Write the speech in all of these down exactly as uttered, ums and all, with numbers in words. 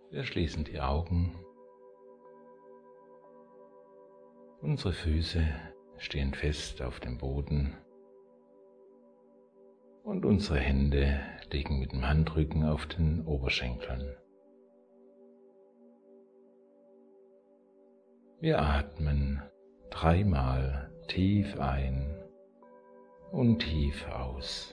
Wir schließen die Augen. Unsere Füße stehen fest auf dem Boden und unsere Hände liegen mit dem Handrücken auf den Oberschenkeln. Wir atmen dreimal tief ein und tief aus.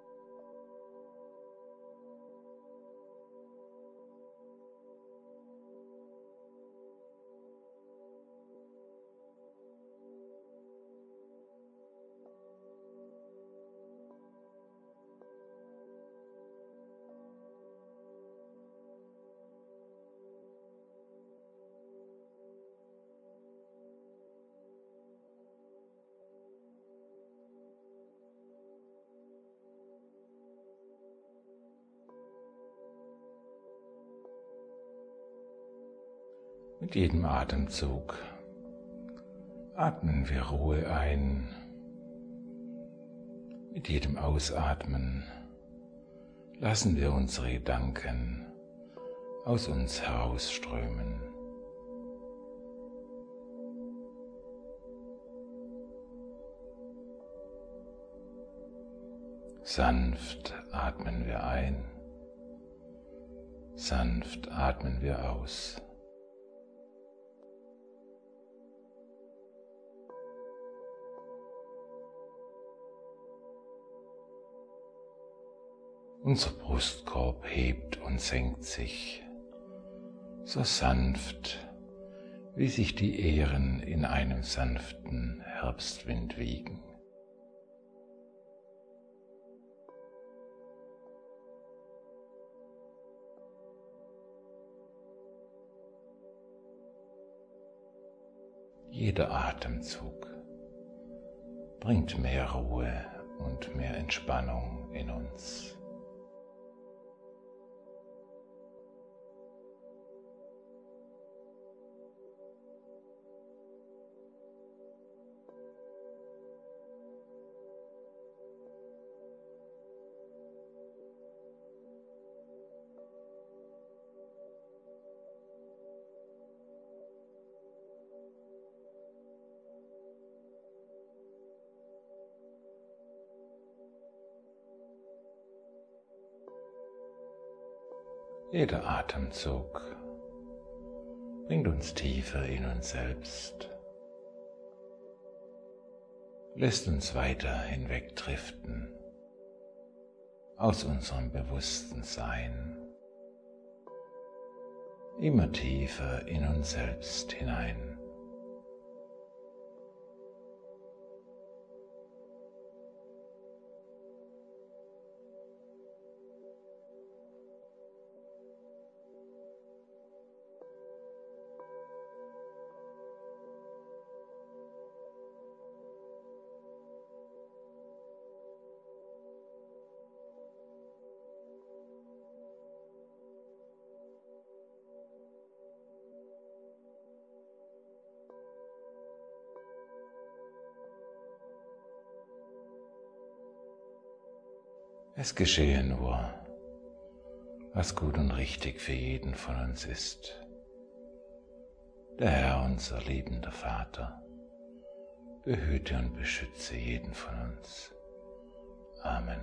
Mit jedem Atemzug atmen wir Ruhe ein. Mit jedem Ausatmen lassen wir unsere Gedanken aus uns herausströmen. Sanft atmen wir ein, sanft atmen wir aus. Unser Brustkorb hebt und senkt sich, so sanft, wie sich die Ähren in einem sanften Herbstwind wiegen. Jeder Atemzug bringt mehr Ruhe und mehr Entspannung in uns. Jeder Atemzug bringt uns tiefer in uns selbst, lässt uns weiter hinwegdriften aus unserem bewussten Sein, immer tiefer in uns selbst hinein. Es geschehe nur, was gut und richtig für jeden von uns ist. Der Herr, unser liebender Vater, behüte und beschütze jeden von uns. Amen.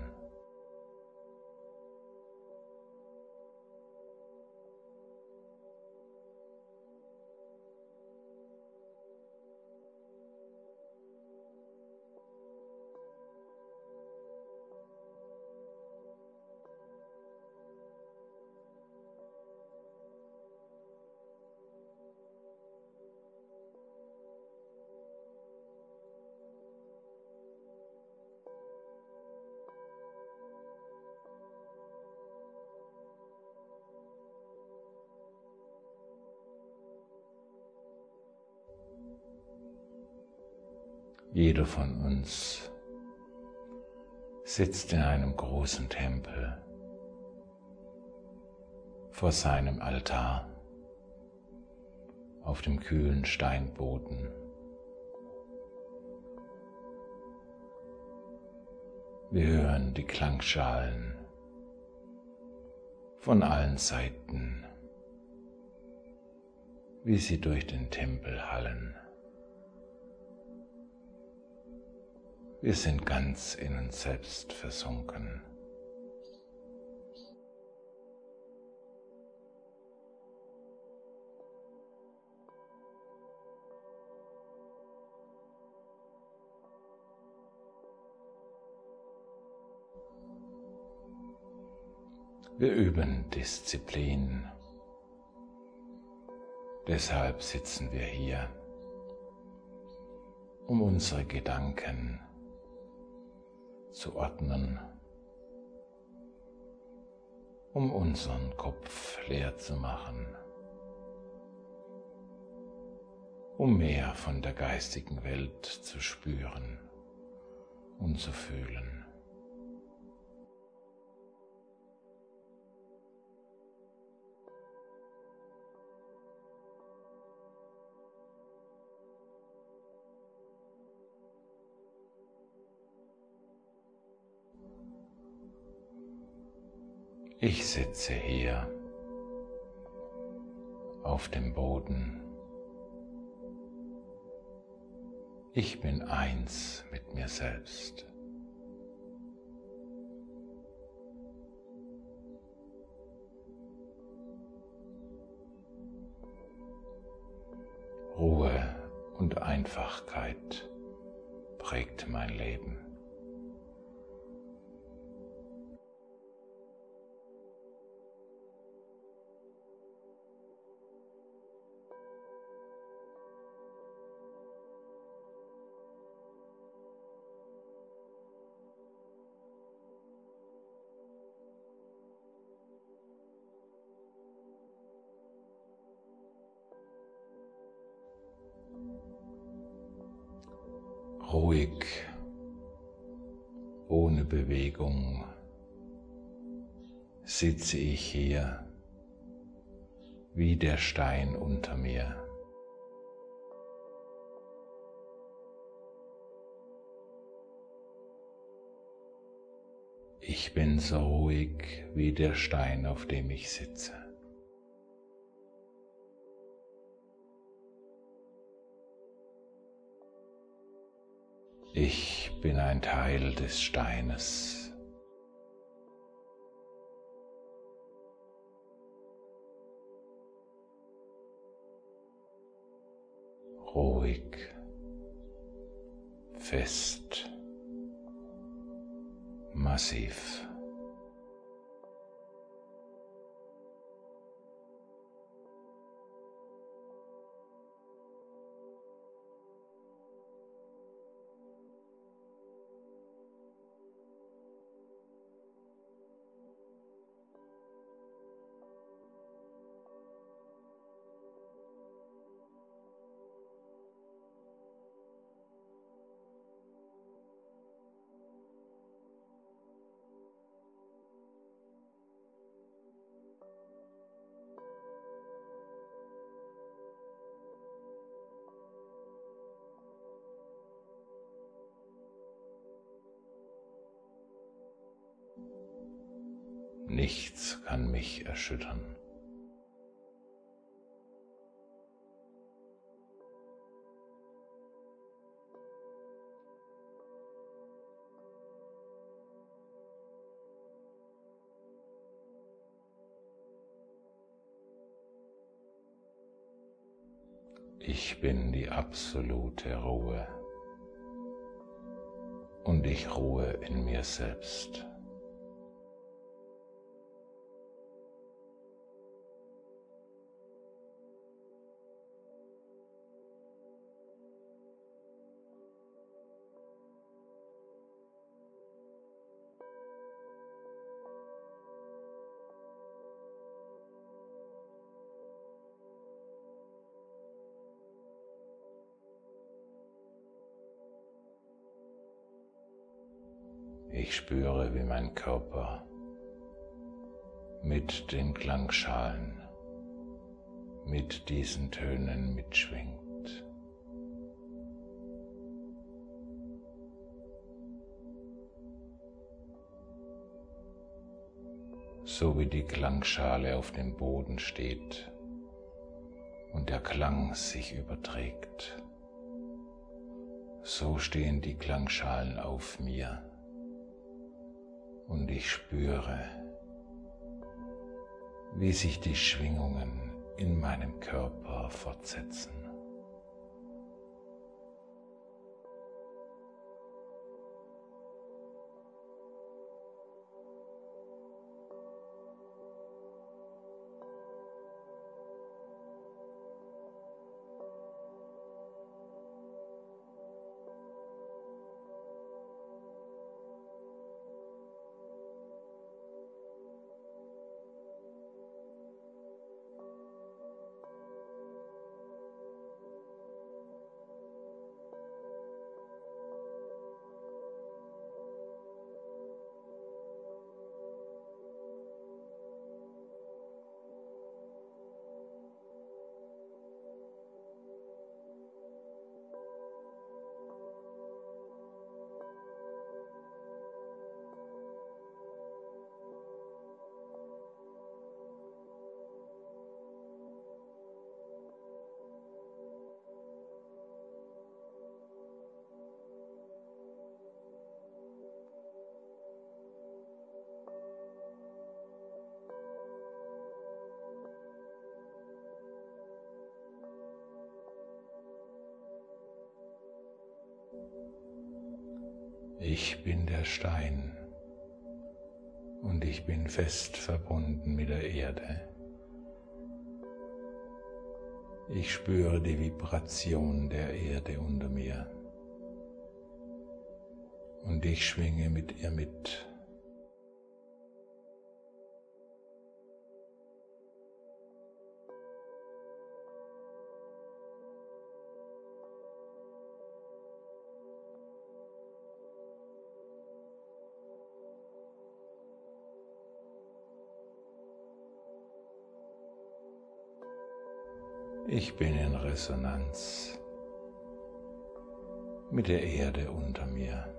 Jeder von uns sitzt in einem großen Tempel vor seinem Altar auf dem kühlen Steinboden. Wir hören die Klangschalen von allen Seiten wie sie durch den Tempel hallen. Wir sind ganz in uns selbst versunken. Wir üben Disziplin. Deshalb sitzen wir hier, um unsere Gedanken zu ordnen, um unseren Kopf leer zu machen, um mehr von der geistigen Welt zu spüren und zu fühlen. Ich sitze hier auf dem Boden. Ich bin eins mit mir selbst. Ruhe und Einfachkeit prägt mein Leben. Ruhig, ohne Bewegung, sitze ich hier wie der Stein unter mir. Ich bin so ruhig wie der Stein, auf dem ich sitze. Ich bin ein Teil des Steines. Ruhig, fest, massiv. Nichts kann mich erschüttern. Ich bin die absolute Ruhe und ich ruhe in mir selbst. Ich spüre, wie mein Körper mit den Klangschalen, mit diesen Tönen mitschwingt. So wie die Klangschale auf dem Boden steht und der Klang sich überträgt. So stehen die Klangschalen auf mir und ich spüre, wie sich die Schwingungen in meinem Körper fortsetzen. Ich bin der Stein und ich bin fest verbunden mit der Erde. Ich spüre die Vibration der Erde unter mir und ich schwinge mit ihr mit. Ich bin in Resonanz mit der Erde unter mir.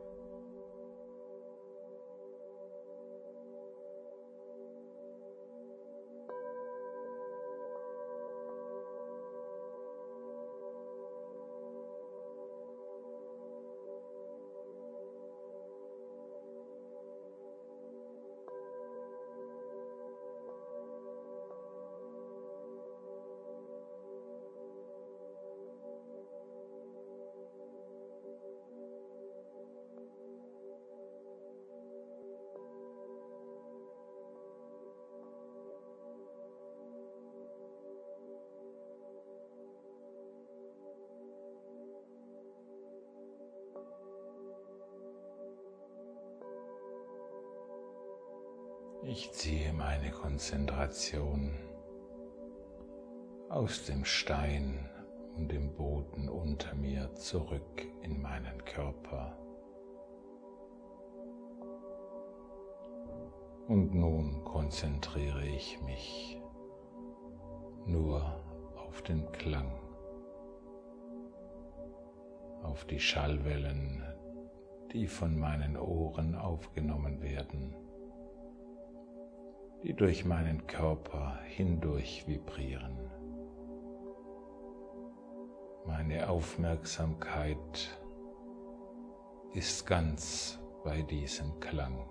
Ich ziehe meine Konzentration aus dem Stein und dem Boden unter mir zurück in meinen Körper. Und nun konzentriere ich mich nur auf den Klang, auf die Schallwellen, die von meinen Ohren aufgenommen werden, die durch meinen Körper hindurch vibrieren. Meine Aufmerksamkeit ist ganz bei diesem Klang.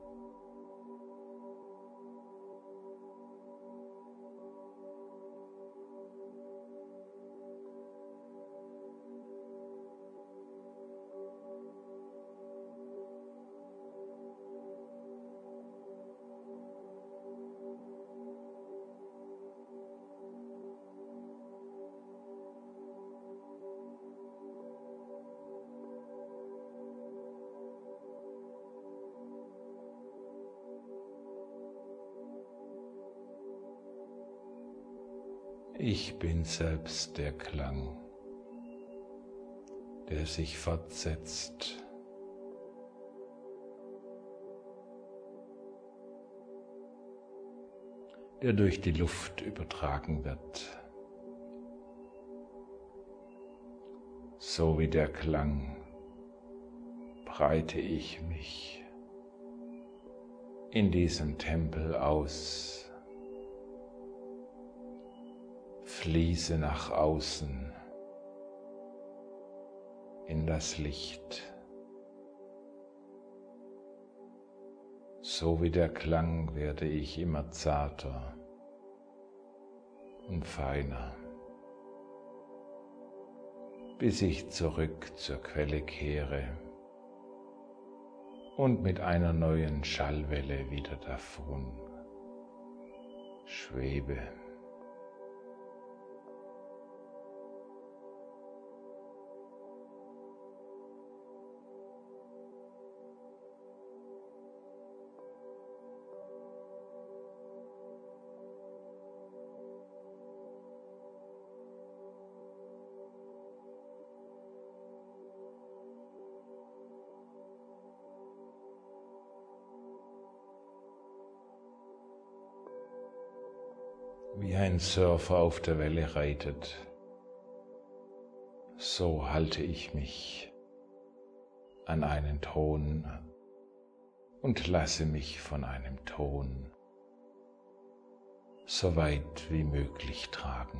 Ich bin selbst der Klang, der sich fortsetzt, der durch die Luft übertragen wird. So wie der Klang breite ich mich in diesem Tempel aus, Fließe nach außen in das Licht, so wie der Klang werde ich immer zarter und feiner, bis ich zurück zur Quelle kehre und mit einer neuen Schallwelle wieder davon schwebe. Wie ein Surfer auf der Welle reitet, so halte ich mich an einen Ton und lasse mich von einem Ton so weit wie möglich tragen.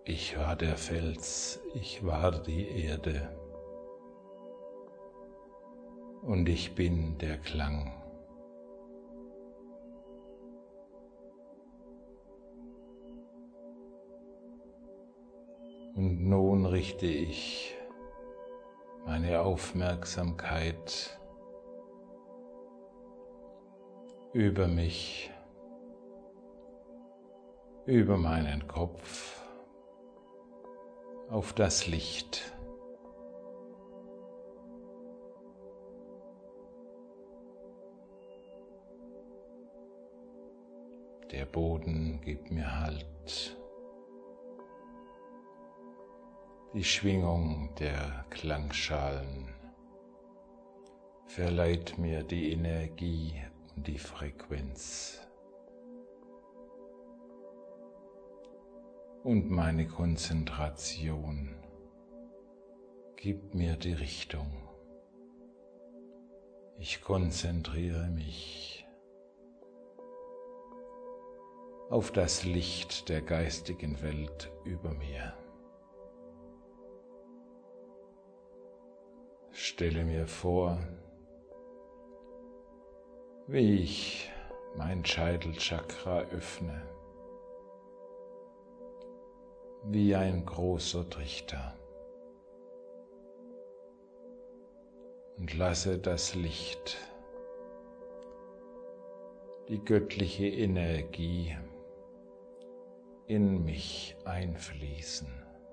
Ich war der Fels, ich war die Erde und ich bin der Klang. Und nun richte ich meine Aufmerksamkeit über mich, über meinen Kopf, auf das Licht. Der Boden gibt mir Halt. Die Schwingung der Klangschalen verleiht mir die Energie und die Frequenz. Und meine Konzentration gibt mir die Richtung. Ich konzentriere mich auf das Licht der geistigen Welt über mir. Stelle mir vor, wie ich mein Scheitelchakra öffne, wie ein großer Trichter, und lasse das Licht, die göttliche Energie in mich einfließen.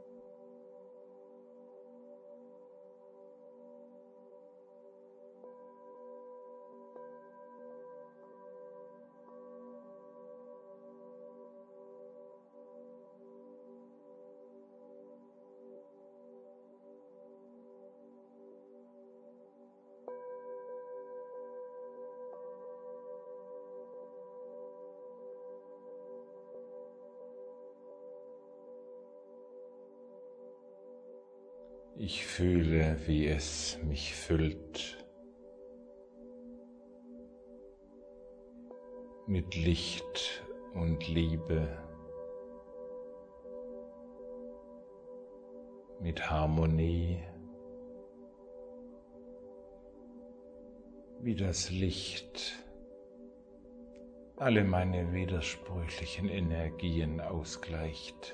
Ich fühle, wie es mich füllt mit Licht und Liebe, mit Harmonie, wie das Licht alle meine widersprüchlichen Energien ausgleicht.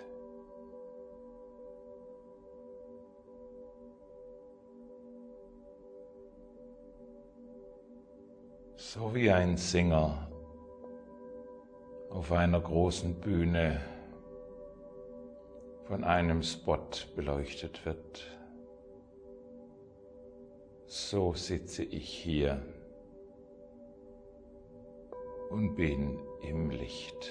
So wie ein Sänger auf einer großen Bühne von einem Spot beleuchtet wird, so sitze ich hier und bin im Licht.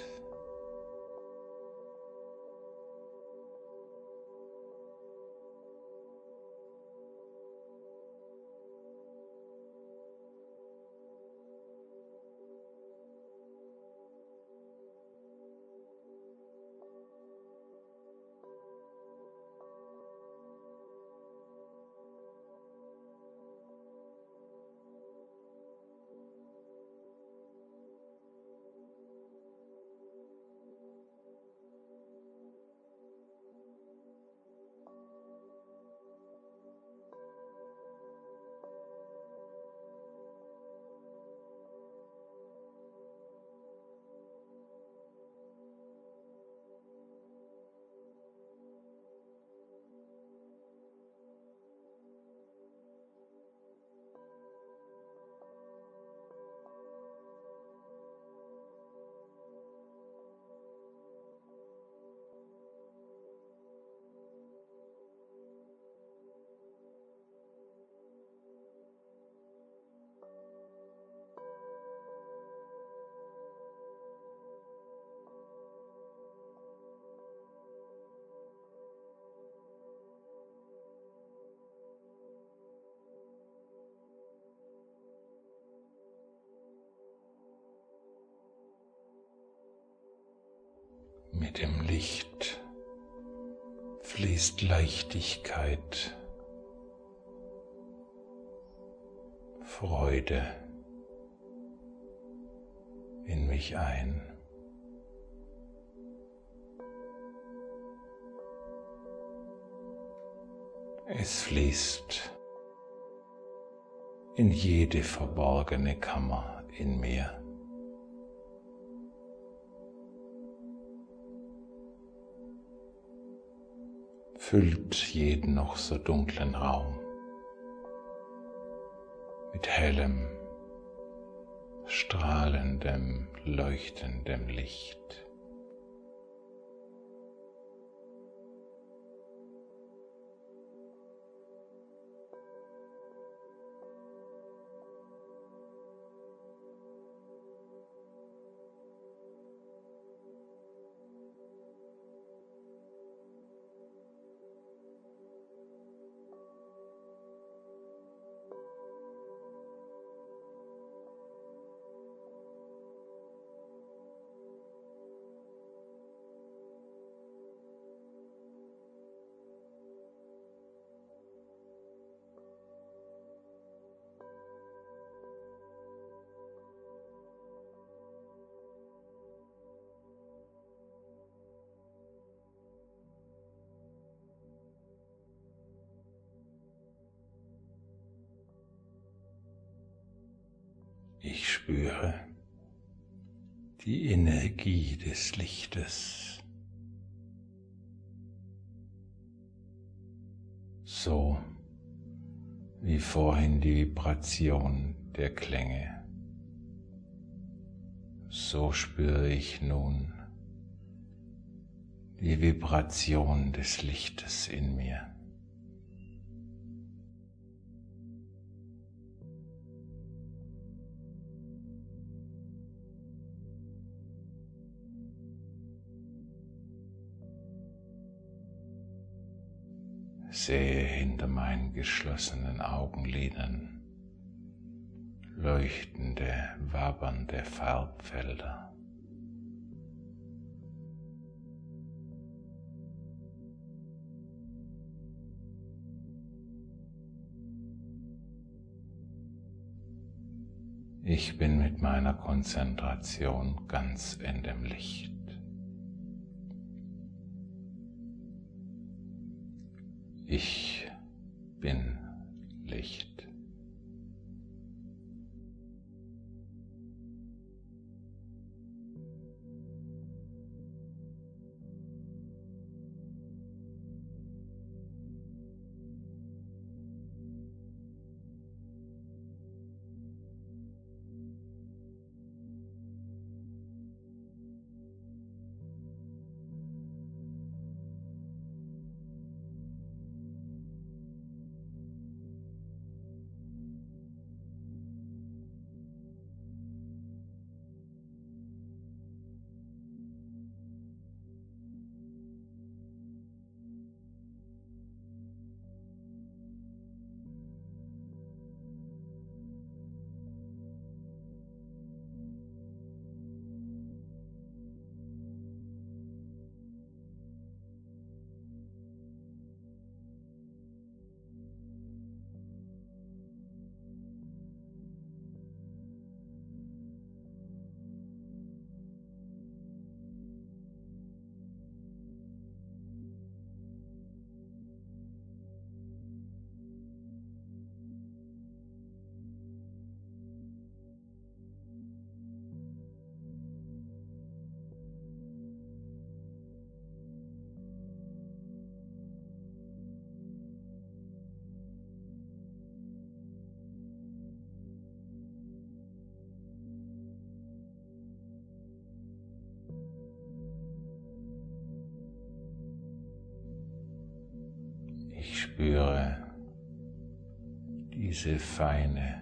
Mit dem Licht fließt Leichtigkeit, Freude in mich ein. Es fließt in jede verborgene Kammer in mir. Füllt jeden noch so dunklen Raum mit hellem, strahlendem, leuchtendem Licht. Ich spüre die Energie des Lichtes, so wie vorhin die Vibration der Klänge. So spüre ich nun die Vibration des Lichtes in mir. Sehe hinter meinen geschlossenen Augenlidern leuchtende, wabernde Farbfelder. Ich bin mit meiner Konzentration ganz in dem Licht. Ich bin Licht. Ich spüre diese feine,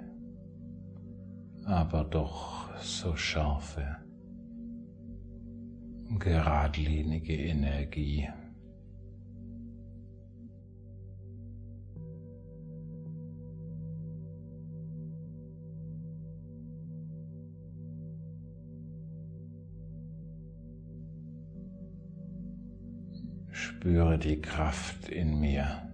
aber doch so scharfe, geradlinige Energie. Spüre die Kraft in mir.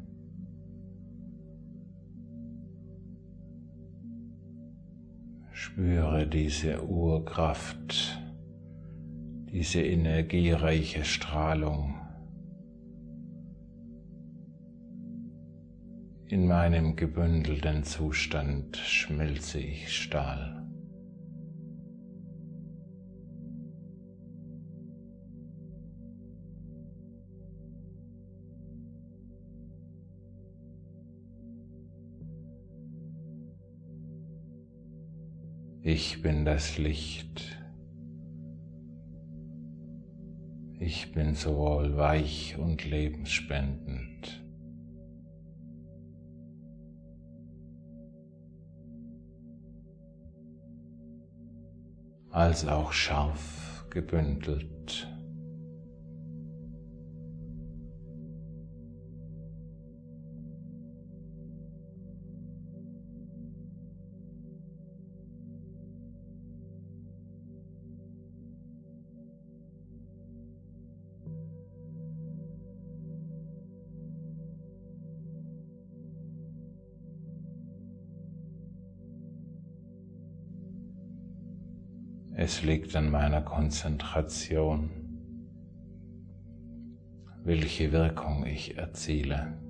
Spüre diese Urkraft, diese energiereiche Strahlung. In meinem gebündelten Zustand schmelze ich Stahl. Ich bin das Licht. Ich bin sowohl weich und lebensspendend als auch scharf gebündelt. Es liegt an meiner Konzentration, welche Wirkung ich erziele.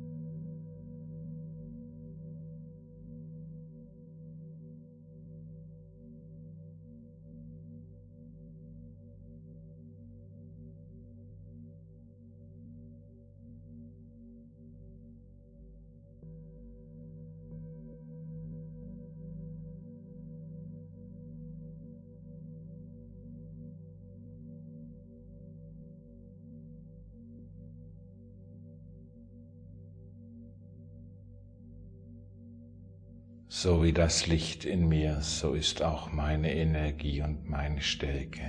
So wie das Licht in mir, so ist auch meine Energie und meine Stärke.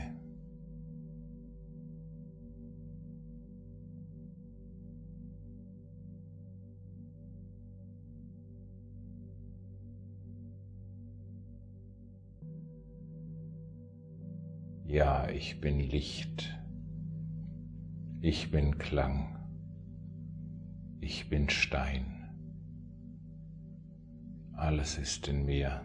Ja, ich bin Licht. Ich bin Klang. Ich bin Stein. Alles ist in mir.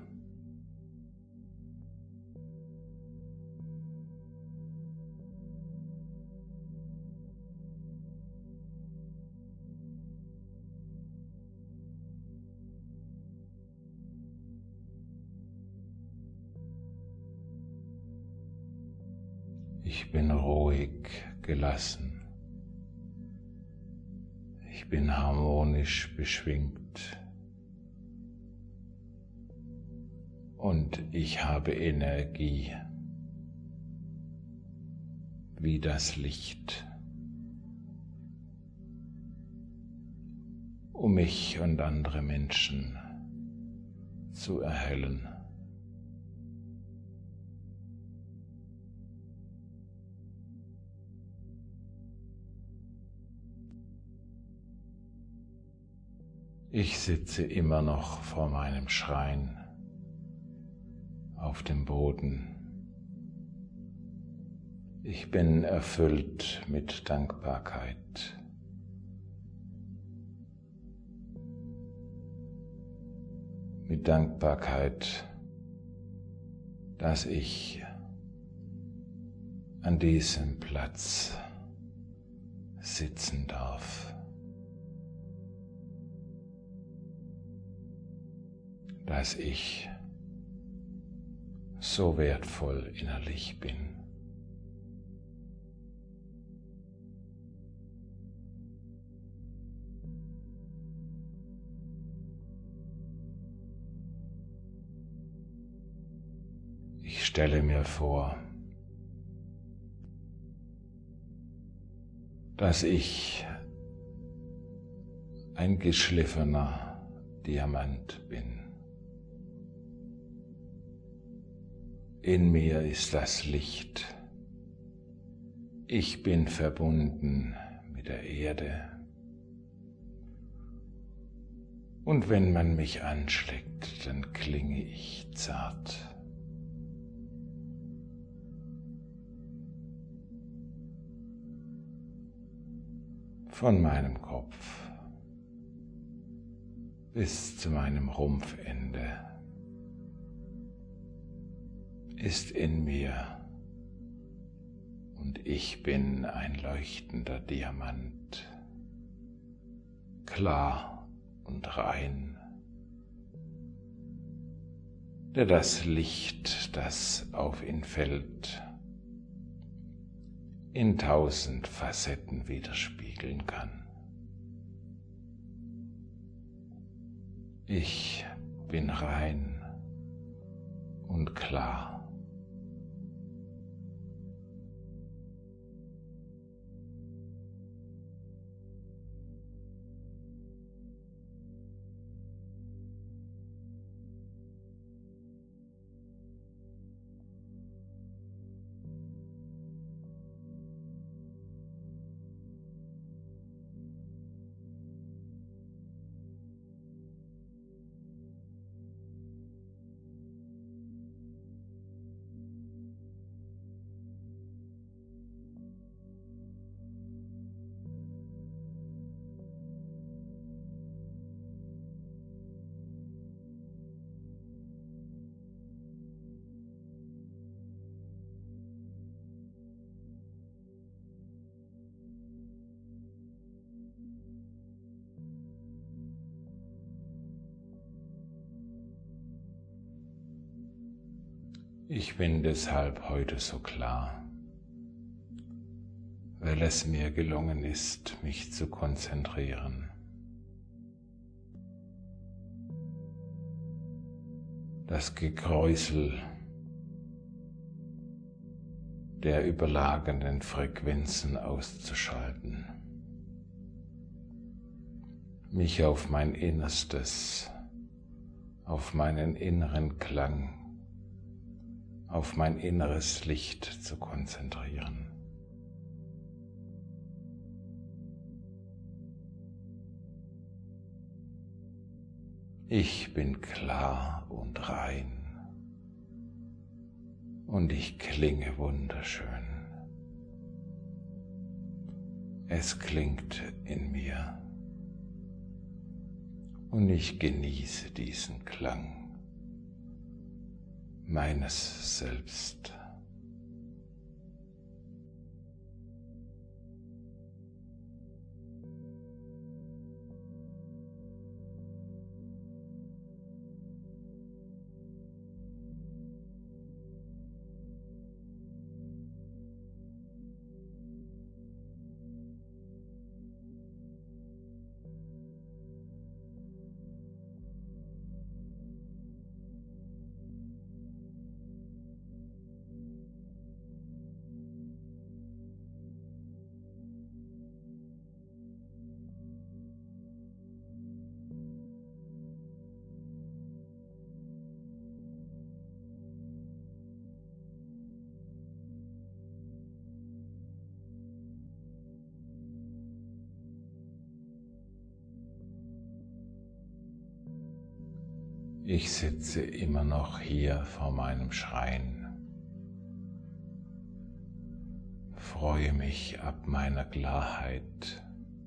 Ich bin ruhig, gelassen. Ich bin harmonisch beschwingt. Und ich habe Energie wie das Licht, um mich und andere Menschen zu erhellen. Ich sitze immer noch vor meinem Schrein auf dem Boden. Ich bin erfüllt mit Dankbarkeit. Mit Dankbarkeit, dass ich an diesem Platz sitzen darf. Dass ich so wertvoll innerlich bin. Ich stelle mir vor, dass ich ein geschliffener Diamant bin. In mir ist das Licht. Ich bin verbunden mit der Erde. Und wenn man mich anschlägt, dann klinge ich zart. Von meinem Kopf bis zu meinem Rumpfende ist in mir und ich bin ein leuchtender Diamant, klar und rein, der das Licht, das auf ihn fällt, in tausend Facetten widerspiegeln kann. Ich bin rein und klar. Ich bin deshalb heute so klar, weil es mir gelungen ist, mich zu konzentrieren. Das Gekräusel der überlagenden Frequenzen auszuschalten, mich auf mein Innerstes, auf meinen inneren Klang, auf mein inneres Licht zu konzentrieren. Ich bin klar und rein und ich klinge wunderschön. Es klingt in mir und ich genieße diesen Klang meines Selbst. Ich sitze immer noch hier vor meinem Schrein, freue mich ab meiner Klarheit,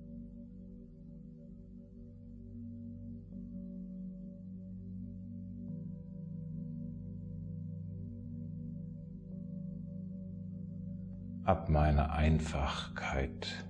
ab meiner Einfachkeit.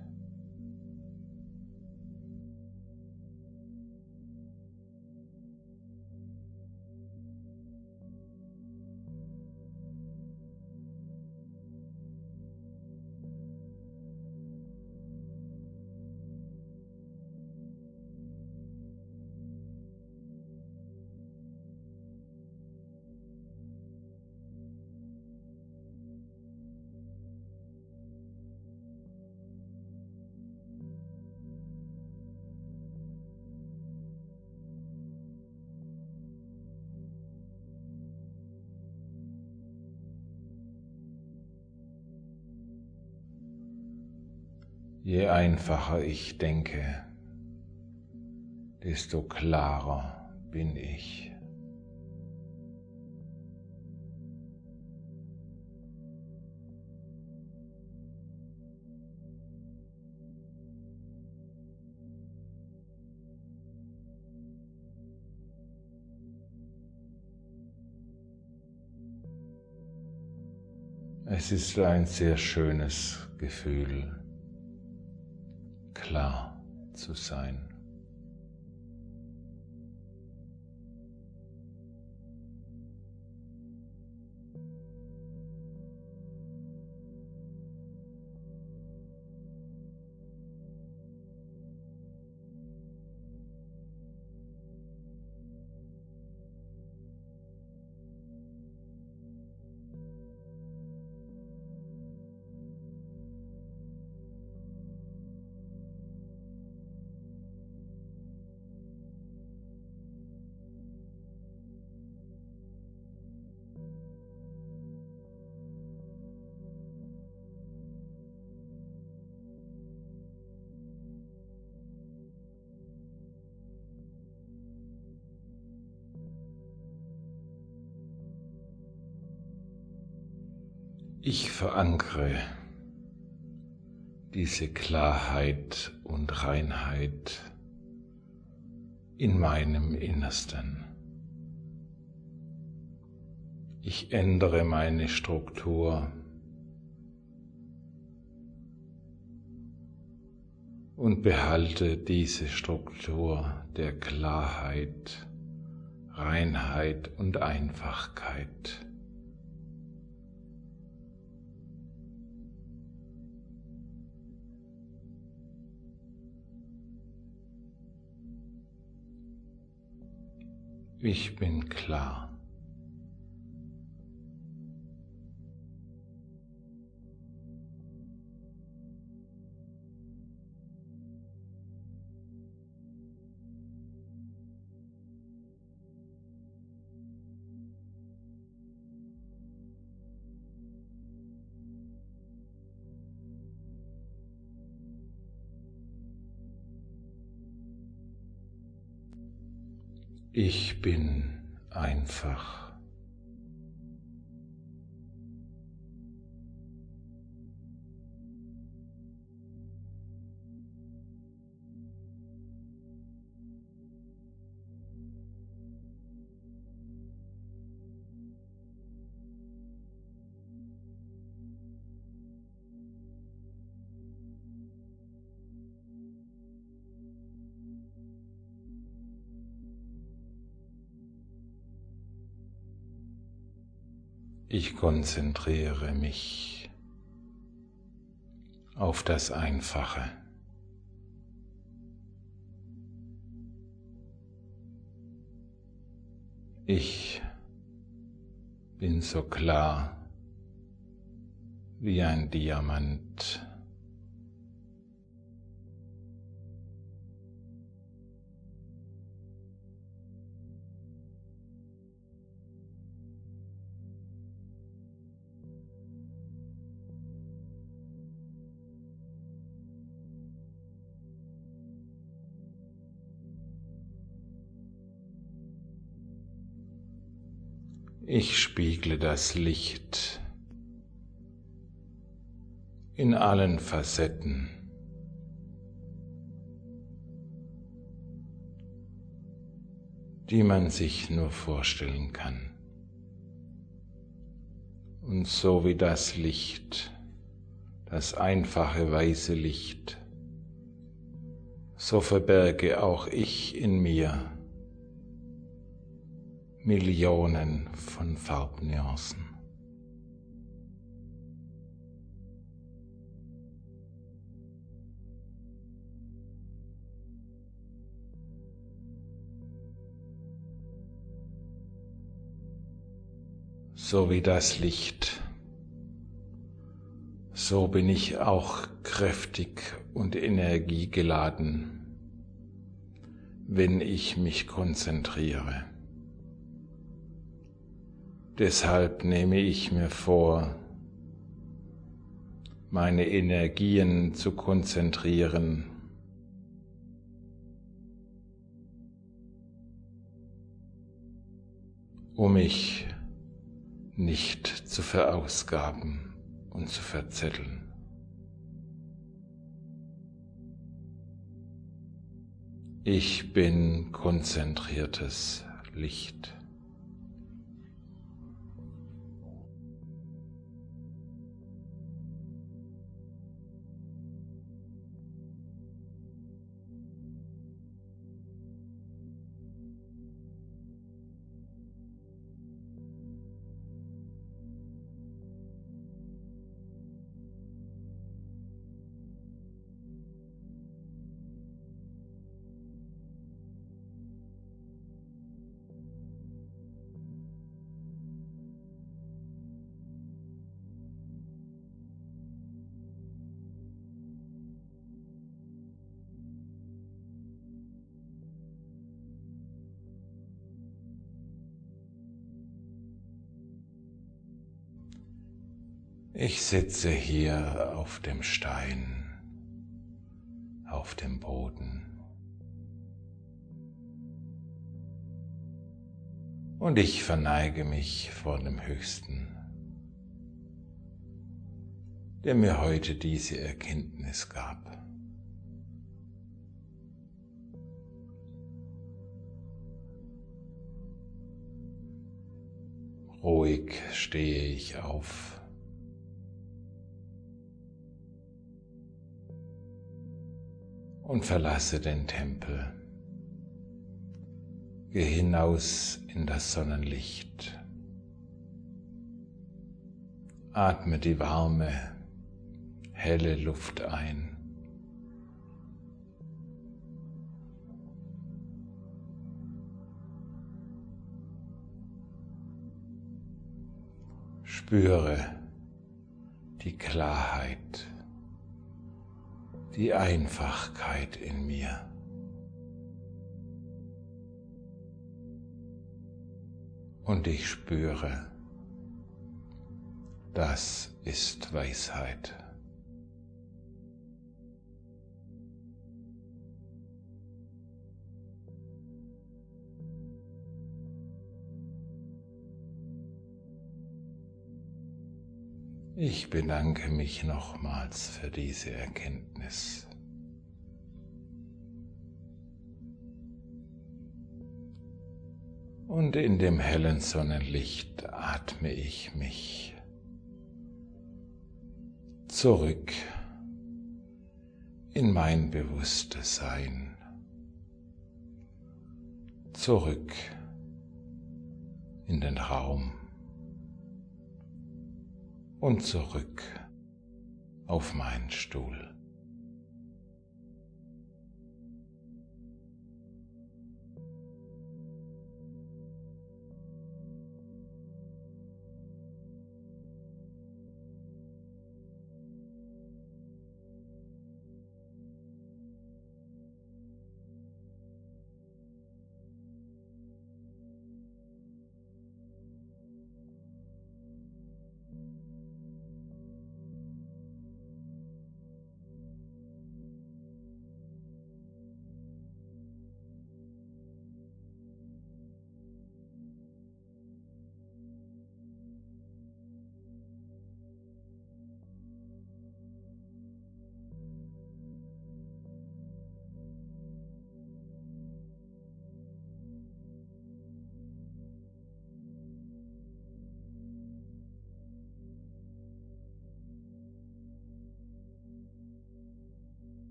Je einfacher ich denke, desto klarer bin ich. Es ist ein sehr schönes Gefühl, klar zu sein. Ich verankere diese Klarheit und Reinheit in meinem Innersten. Ich ändere meine Struktur und behalte diese Struktur der Klarheit, Reinheit und Einfachkeit. Ich bin klar. Ich bin einfach. Ich konzentriere mich auf das Einfache. Ich bin so klar wie ein Diamant. Ich spiegle das Licht in allen Facetten. Die man sich nur vorstellen kann. Und so wie das Licht, das einfache weiße Licht, so verberge auch ich in mir Millionen von Farbnuancen. So wie das Licht, so bin ich auch kräftig und energiegeladen, wenn ich mich konzentriere. Deshalb nehme ich mir vor, meine Energien zu konzentrieren, um mich nicht zu verausgaben und zu verzetteln. Ich bin konzentriertes Licht. Ich sitze hier auf dem Stein, auf dem Boden. Und ich verneige mich vor dem Höchsten. der mir heute diese Erkenntnis gab. Ruhig stehe ich auf. Und verlasse den Tempel. Gehe hinaus in das Sonnenlicht. Atme die warme, helle Luft ein. Spüre die Klarheit, die Einfachkeit in mir. Und ich spüre, das ist Weisheit. Ich bedanke mich nochmals für diese Erkenntnis. Und in dem hellen Sonnenlicht atme ich mich zurück in mein bewusstes Sein, zurück in den Raum und zurück auf meinen Stuhl.